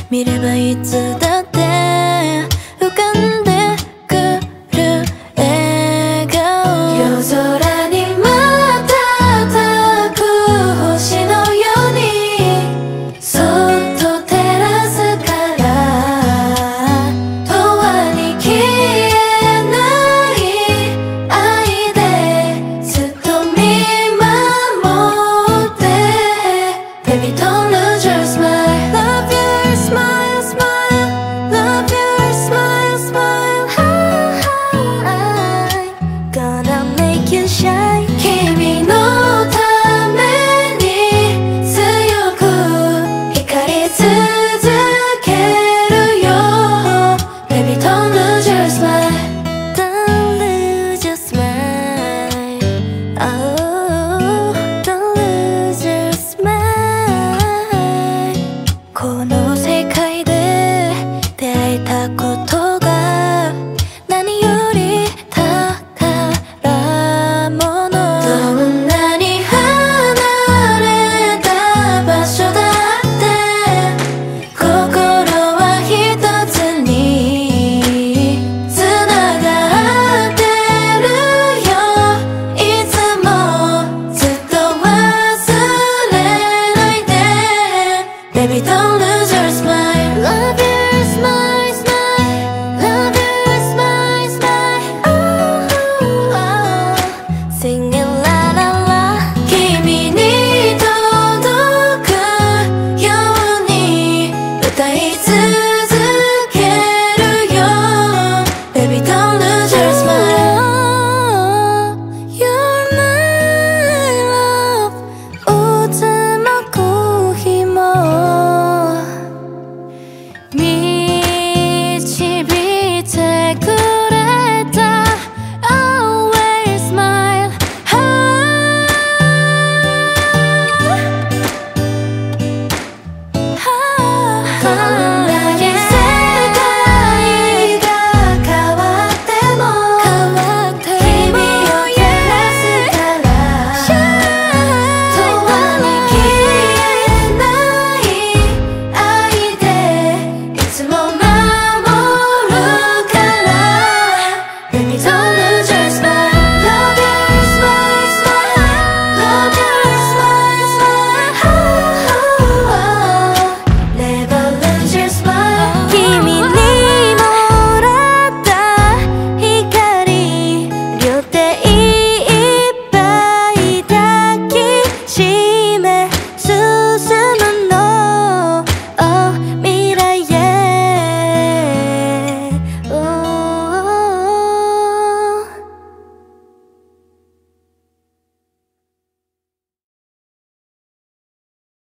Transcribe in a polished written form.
見ればいつだって浮かんでくる笑顔。夜空に瞬く星のようにそっと照らすから永遠に消えない愛でずっと見守って Baby don't lose your smile Love your smile smile Love your smile smile Gonna make you shine 君のために強く光り続けるよ Baby don't lose your smile Don't lose your smile Oh don't lose your smile この世界で出会えたことが何より宝物どんなに離れた場所だって心は一つにつながってるよいつもずっと忘れないで Baby don't lose your smile Love your smile smile Love your smile smile oh, oh. Singing la la la 君に届くように歌い続